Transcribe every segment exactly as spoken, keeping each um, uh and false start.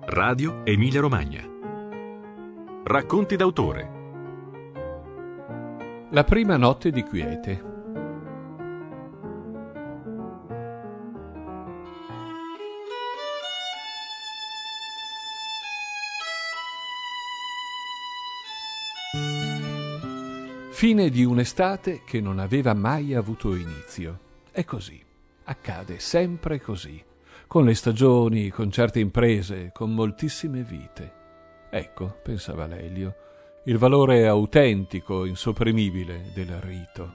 Radio Emilia Romagna. Racconti d'autore. La prima notte di quiete. Fine di un'estate che non aveva mai avuto inizio. È così, accade sempre così, con le stagioni, con certe imprese, con moltissime vite. Ecco, pensava Lelio, il valore autentico, insopprimibile del rito.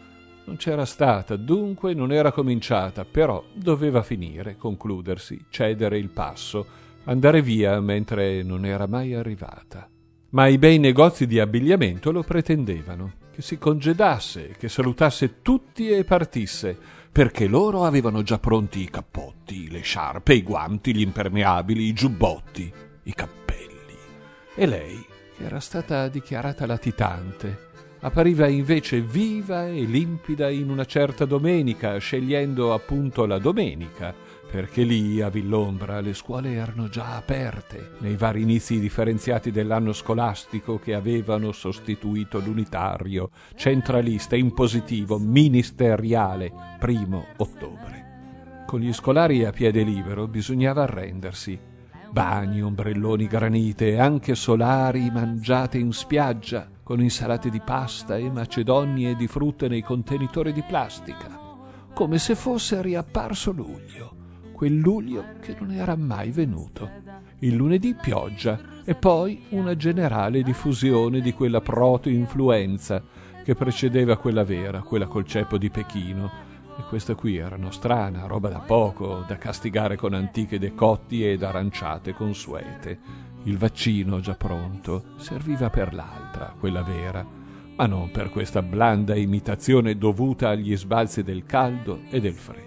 Non c'era stata, dunque non era cominciata, però doveva finire, concludersi, cedere il passo, andare via mentre non era mai arrivata. Ma i bei negozi di abbigliamento lo pretendevano, che si congedasse, che salutasse tutti e partisse, perché loro avevano già pronti i cappotti, le sciarpe, i guanti, gli impermeabili, i giubbotti, i cappelli. E lei, che era stata dichiarata latitante, appariva invece viva e limpida in una certa domenica, scegliendo appunto la domenica, perché lì a Vill'Ombra le scuole erano già aperte nei vari inizi differenziati dell'anno scolastico che avevano sostituito l'unitario, centralista, impositivo, ministeriale, primo ottobre. Con gli scolari a piede libero bisognava arrendersi. Bagni, ombrelloni, granite, anche solari mangiate in spiaggia, con insalate di pasta e macedonie di frutta nei contenitori di plastica, come se fosse riapparso luglio. Quel luglio che non era mai venuto. Il lunedì pioggia e poi una generale diffusione di quella proto-influenza che precedeva quella vera, quella col ceppo di Pechino. E questa qui era nostrana, roba da poco, da castigare con antiche decotti ed aranciate consuete. Il vaccino già pronto serviva per l'altra, quella vera, ma non per questa blanda imitazione dovuta agli sbalzi del caldo e del freddo.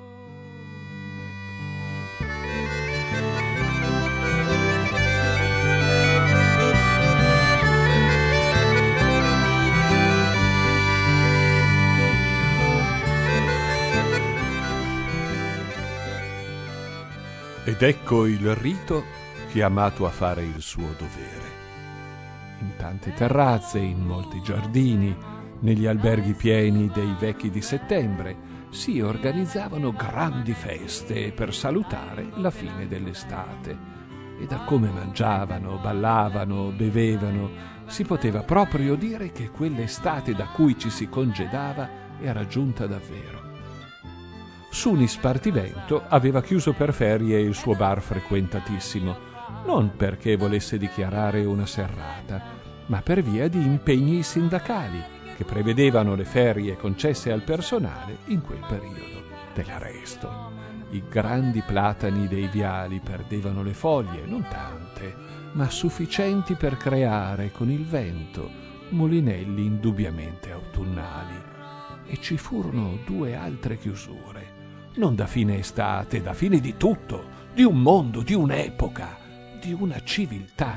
Ed ecco il rito chiamato a fare il suo dovere. In tante terrazze, in molti giardini, negli alberghi pieni dei vecchi di settembre, si organizzavano grandi feste per salutare la fine dell'estate. E da come mangiavano, ballavano, bevevano, si poteva proprio dire che quell'estate da cui ci si congedava era giunta davvero. Suni Spartivento aveva chiuso per ferie il suo bar frequentatissimo, non perché volesse dichiarare una serrata, ma per via di impegni sindacali che prevedevano le ferie concesse al personale in quel periodo. Del resto, i grandi platani dei viali perdevano le foglie, non tante, ma sufficienti per creare con il vento mulinelli indubbiamente autunnali. E ci furono due altre chiusure. Non da fine estate, da fine di tutto, di un mondo, di un'epoca, di una civiltà.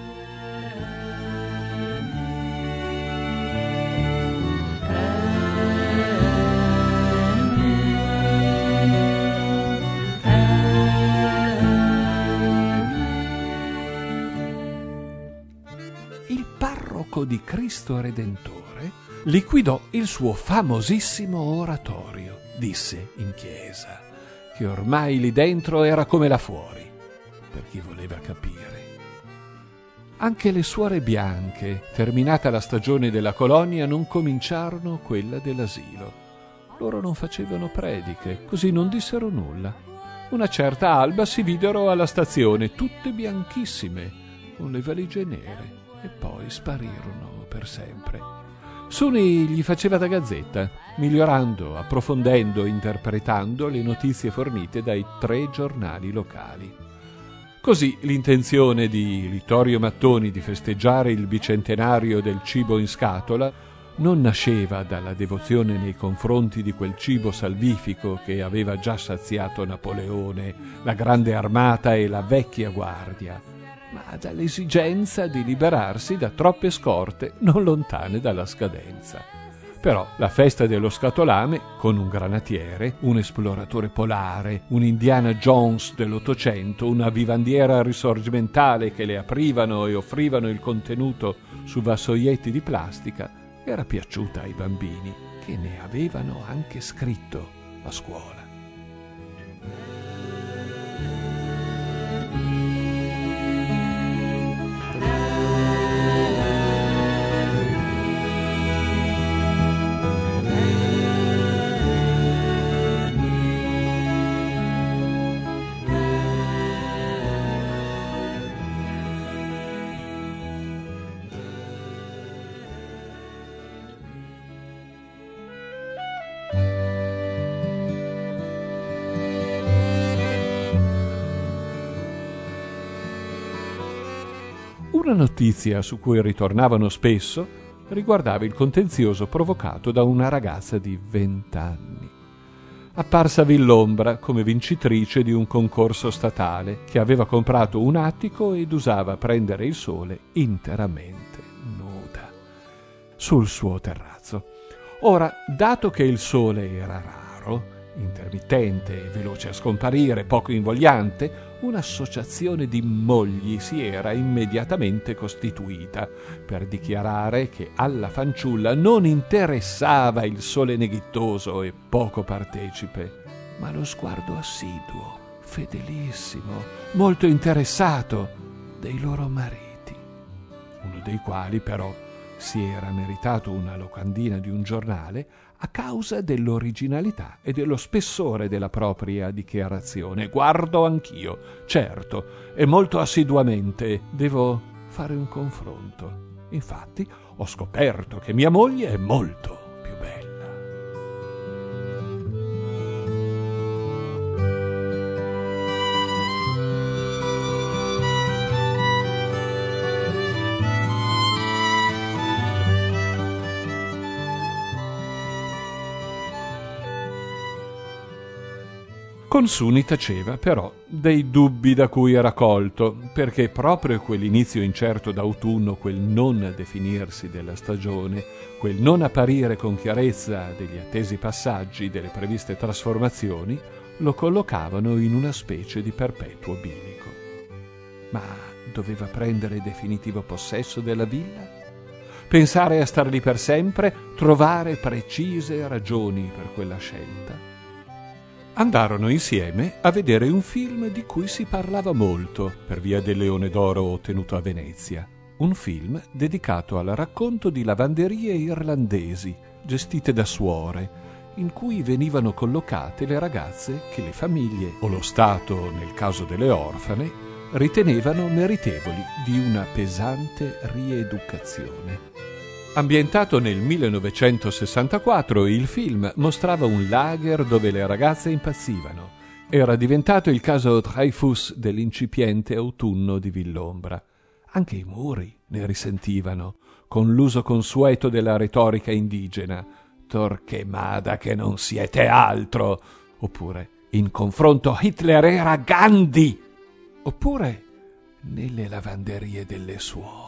Il parroco di Cristo Redentore liquidò il suo famosissimo oratorio. Disse in chiesa che ormai lì dentro era come là fuori, per chi voleva capire. Anche le suore bianche, terminata la stagione della colonia, non cominciarono quella dell'asilo. Loro non facevano prediche, così non dissero nulla. Una certa alba si videro alla stazione, tutte bianchissime, con le valigie nere, e poi sparirono per sempre. Suni gli faceva da gazzetta, migliorando, approfondendo, interpretando le notizie fornite dai tre giornali locali. Così l'intenzione di Littorio Mattoni di festeggiare il bicentenario del cibo in scatola non nasceva dalla devozione nei confronti di quel cibo salvifico che aveva già saziato Napoleone, la grande armata e la vecchia guardia, ma dall'esigenza di liberarsi da troppe scorte non lontane dalla scadenza. Però la festa dello scatolame, con un granatiere, un esploratore polare, un Indiana Jones dell'Ottocento, una vivandiera risorgimentale che le aprivano e offrivano il contenuto su vassoietti di plastica, era piaciuta ai bambini, che ne avevano anche scritto a scuola. Una notizia su cui ritornavano spesso riguardava il contenzioso provocato da una ragazza di vent'anni, apparsa a Vill'Ombra come vincitrice di un concorso statale, che aveva comprato un attico ed usava prendere il sole interamente nuda sul suo terrazzo. Ora, dato che il sole era raro, intermittente, veloce a scomparire, poco invogliante, un'associazione di mogli si era immediatamente costituita per dichiarare che alla fanciulla non interessava il sole neghittoso e poco partecipe, ma lo sguardo assiduo, fedelissimo, molto interessato dei loro mariti, uno dei quali però si era meritato una locandina di un giornale a causa dell'originalità e dello spessore della propria dichiarazione. Guardo anch'io, certo, e molto assiduamente. Devo fare un confronto. Infatti, ho scoperto che mia moglie è molto più bella. Consuni taceva però dei dubbi da cui era colto, perché proprio quell'inizio incerto d'autunno, quel non definirsi della stagione, quel non apparire con chiarezza degli attesi passaggi, delle previste trasformazioni, lo collocavano in una specie di perpetuo bilico. Ma doveva prendere definitivo possesso della villa? Pensare a star lì per sempre? Trovare precise ragioni per quella scelta? Andarono insieme a vedere un film di cui si parlava molto per via del Leone d'Oro ottenuto a Venezia. Un film dedicato al racconto di lavanderie irlandesi gestite da suore, in cui venivano collocate le ragazze che le famiglie, o lo Stato nel caso delle orfane, ritenevano meritevoli di una pesante rieducazione. Ambientato nel millenovecentosessantaquattro, il film mostrava un lager dove le ragazze impazzivano. Era diventato il caso Dreyfus dell'incipiente autunno di Vill'Ombra. Anche i muri ne risentivano, con l'uso consueto della retorica indigena. Torquemada che non siete altro! Oppure, in confronto Hitler era Gandhi! Oppure, nelle lavanderie delle suore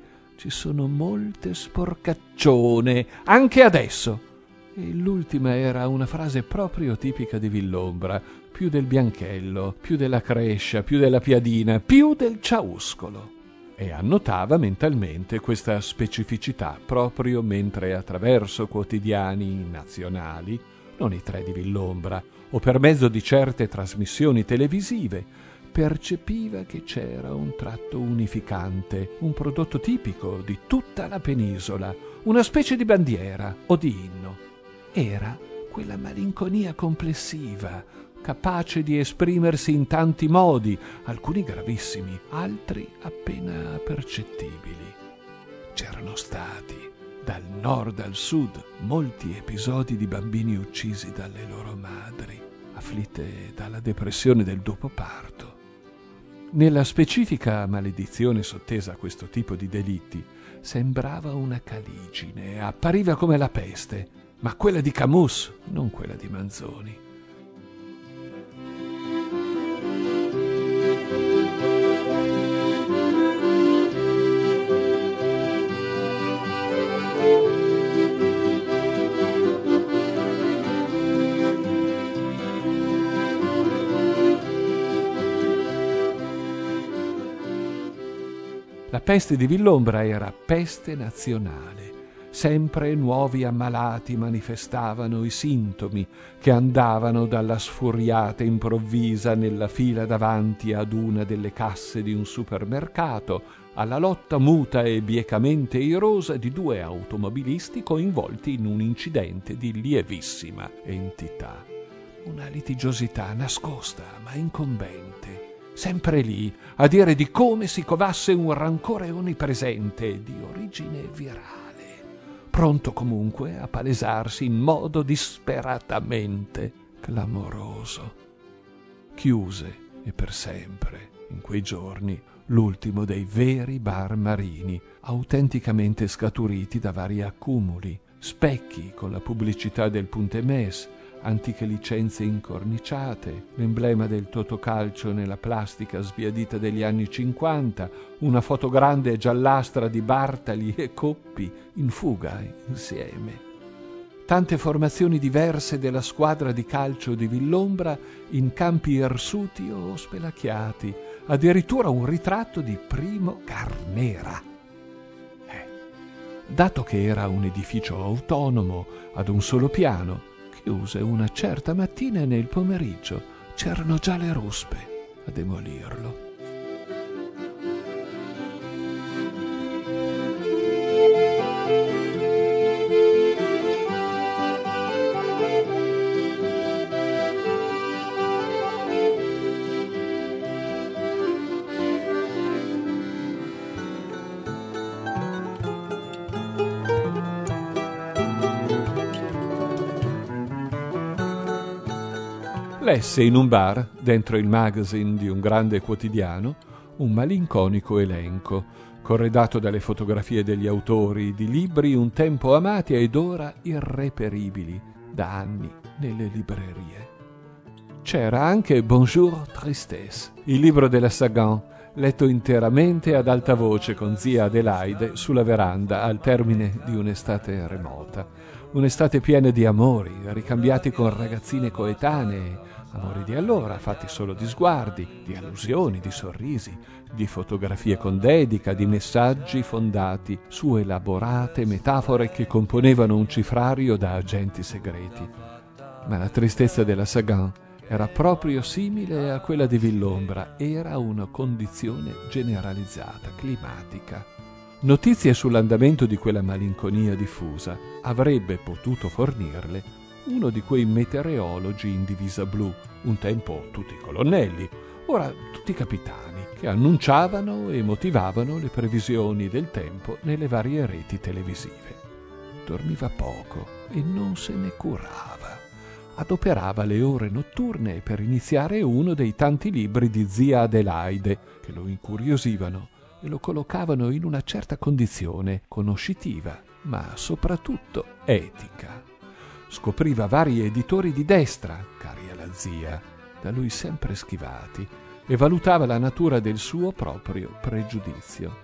ci sono molte sporcaccione, anche adesso. E l'ultima era una frase proprio tipica di Vill'Ombra, più del bianchello, più della crescia, più della piadina, più del ciauscolo. E annotava mentalmente questa specificità proprio mentre attraverso quotidiani nazionali, non i tre di Vill'Ombra, o per mezzo di certe trasmissioni televisive, percepiva che c'era un tratto unificante, un prodotto tipico di tutta la penisola, una specie di bandiera o di inno. Era quella malinconia complessiva, capace di esprimersi in tanti modi, alcuni gravissimi, altri appena percettibili. C'erano stati, dal nord al sud, molti episodi di bambini uccisi dalle loro madri, afflitte dalla depressione del dopoparto. Nella specifica maledizione sottesa a questo tipo di delitti sembrava una caligine, appariva come la peste, ma quella di Camus, non quella di Manzoni. La peste di Villombra era peste nazionale. Sempre nuovi ammalati manifestavano i sintomi, che andavano dalla sfuriata improvvisa nella fila davanti ad una delle casse di un supermercato alla lotta muta e biecamente irosa di due automobilisti coinvolti in un incidente di lievissima entità. Una litigiosità nascosta ma incombente, sempre lì a dire di come si covasse un rancore onnipresente di origine virale, pronto comunque a palesarsi in modo disperatamente clamoroso. Chiuse, e per sempre, in quei giorni, l'ultimo dei veri bar marini, autenticamente scaturiti da vari accumuli, specchi con la pubblicità del Puntemés, antiche licenze incorniciate, l'emblema del Totocalcio nella plastica sbiadita degli anni cinquanta, una foto grande e giallastra di Bartali e Coppi in fuga insieme. Tante formazioni diverse della squadra di calcio di Villombra in campi irsuti o spelacchiati, addirittura un ritratto di Primo Carnera. Eh, dato che era un edificio autonomo ad un solo piano, chiuse una certa mattina e nel pomeriggio c'erano già le ruspe a demolirlo. Lesse in un bar, dentro il magazine di un grande quotidiano, un malinconico elenco, corredato dalle fotografie degli autori di libri un tempo amati ed ora irreperibili da anni nelle librerie. C'era anche Bonjour Tristesse, il libro della Sagan, letto interamente ad alta voce con zia Adelaide sulla veranda al termine di un'estate remota. Un'estate piena di amori, ricambiati con ragazzine coetanee, amori di allora, fatti solo di sguardi, di allusioni, di sorrisi, di fotografie con dedica, di messaggi fondati su elaborate metafore che componevano un cifrario da agenti segreti. Ma la tristezza della Sagan era proprio simile a quella di Villombra, era una condizione generalizzata, climatica. Notizie sull'andamento di quella malinconia diffusa avrebbe potuto fornirle uno di quei meteorologi in divisa blu, un tempo tutti colonnelli, ora tutti capitani, che annunciavano e motivavano le previsioni del tempo nelle varie reti televisive. Dormiva poco e non se ne curava. Adoperava le ore notturne per iniziare uno dei tanti libri di zia Adelaide che lo incuriosivano e lo collocavano in una certa condizione conoscitiva, ma soprattutto etica. Scopriva vari editori di destra, cari alla zia, da lui sempre schivati, e valutava la natura del suo proprio pregiudizio.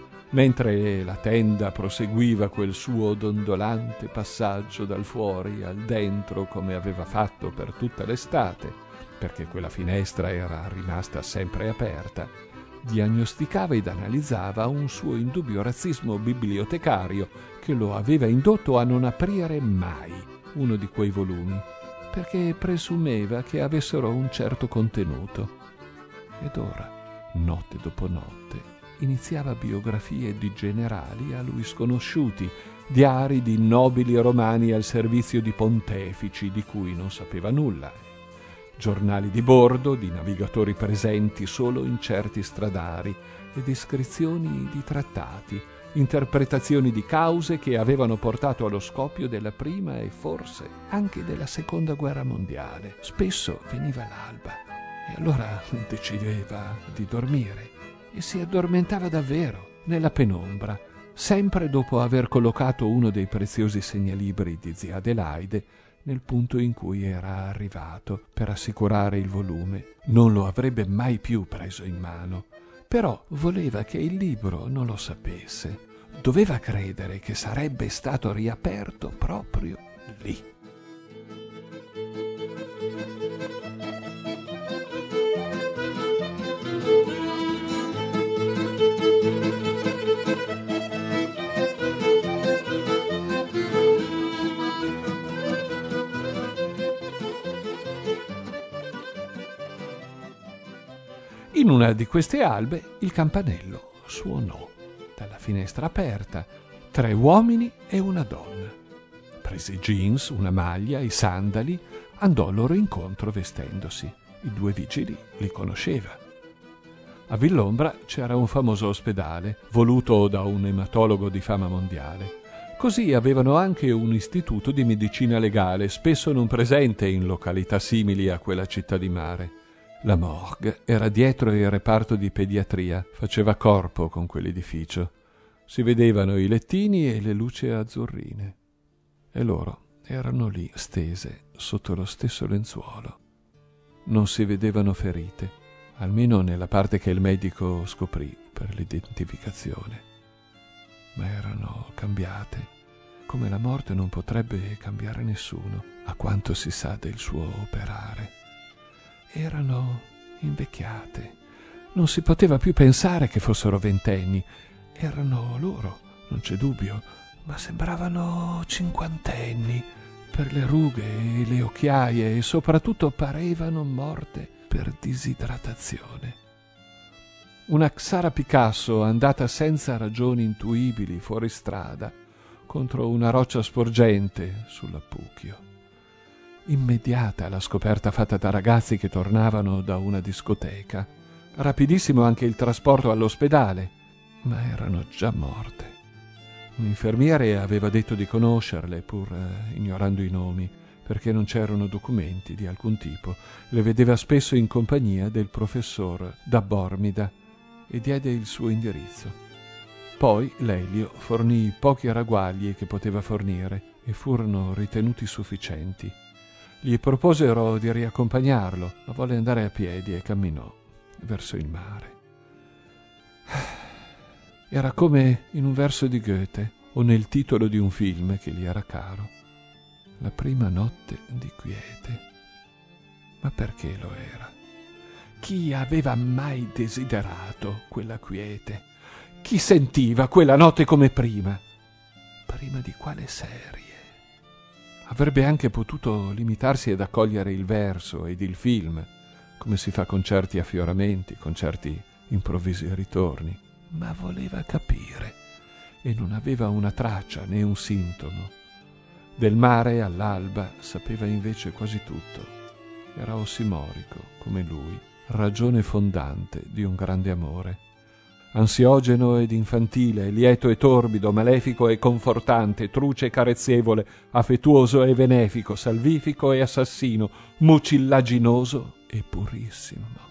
Mentre la tenda proseguiva quel suo dondolante passaggio dal fuori al dentro come aveva fatto per tutta l'estate, perché quella finestra era rimasta sempre aperta, diagnosticava ed analizzava un suo indubbio razzismo bibliotecario che lo aveva indotto a non aprire mai uno di quei volumi, perché presumeva che avessero un certo contenuto. Ed ora, notte dopo notte, iniziava biografie di generali a lui sconosciuti, diari di nobili romani al servizio di pontefici di cui non sapeva nulla, giornali di bordo di navigatori presenti solo in certi stradari e descrizioni di trattati, interpretazioni di cause che avevano portato allo scoppio della prima e forse anche della seconda guerra mondiale. Spesso veniva l'alba e allora decideva di dormire e si addormentava davvero nella penombra, sempre dopo aver collocato uno dei preziosi segnalibri di zia Adelaide nel punto in cui era arrivato per assicurare il volume. Non lo avrebbe mai più preso in mano, però voleva che il libro non lo sapesse. Doveva credere che sarebbe stato riaperto proprio lì. In una di queste albe il campanello suonò. Dalla finestra aperta, tre uomini e una donna. Prese i jeans, una maglia, i sandali, andò loro incontro vestendosi. I due vigili li conosceva. A Vill'Ombra c'era un famoso ospedale, voluto da un ematologo di fama mondiale. Così avevano anche un istituto di medicina legale, spesso non presente in località simili a quella città di mare. La morgue era dietro il reparto di pediatria, faceva corpo con quell'edificio. Si vedevano i lettini e le luci azzurrine. E loro erano lì, stese, sotto lo stesso lenzuolo. Non si vedevano ferite, almeno nella parte che il medico scoprì per l'identificazione. Ma erano cambiate, come la morte non potrebbe cambiare nessuno, a quanto si sa del suo operare. Erano invecchiate. Non si poteva più pensare che fossero ventenni. Erano loro, non c'è dubbio, ma sembravano cinquantenni per le rughe e le occhiaie e soprattutto parevano morte per disidratazione. Una Xara Picasso andata senza ragioni intuibili fuori strada contro una roccia sporgente sull'Appucchio. Immediata la scoperta fatta da ragazzi che tornavano da una discoteca. Rapidissimo anche il trasporto all'ospedale, ma erano già morte. Un infermiere aveva detto di conoscerle, pur eh, ignorando i nomi, perché non c'erano documenti di alcun tipo. Le vedeva spesso in compagnia del professor da Bormida e diede il suo indirizzo. Poi Lelio fornì i pochi ragguagli che poteva fornire e furono ritenuti sufficienti. Gli proposero di riaccompagnarlo, ma volle andare a piedi e camminò verso il mare. Era come in un verso di Goethe o nel titolo di un film che gli era caro. La prima notte di quiete. Ma perché lo era? Chi aveva mai desiderato quella quiete? Chi sentiva quella notte come prima? Prima di quale serie? Avrebbe anche potuto limitarsi ad accogliere il verso ed il film, come si fa con certi affioramenti, con certi improvvisi ritorni, ma voleva capire e non aveva una traccia né un sintomo. Del mare all'alba sapeva invece quasi tutto. Era ossimorico, come lui, ragione fondante di un grande amore. Ansiogeno ed infantile, lieto e torbido, malefico e confortante, truce e carezzevole, affettuoso e benefico, salvifico e assassino, mucillaginoso e purissimo.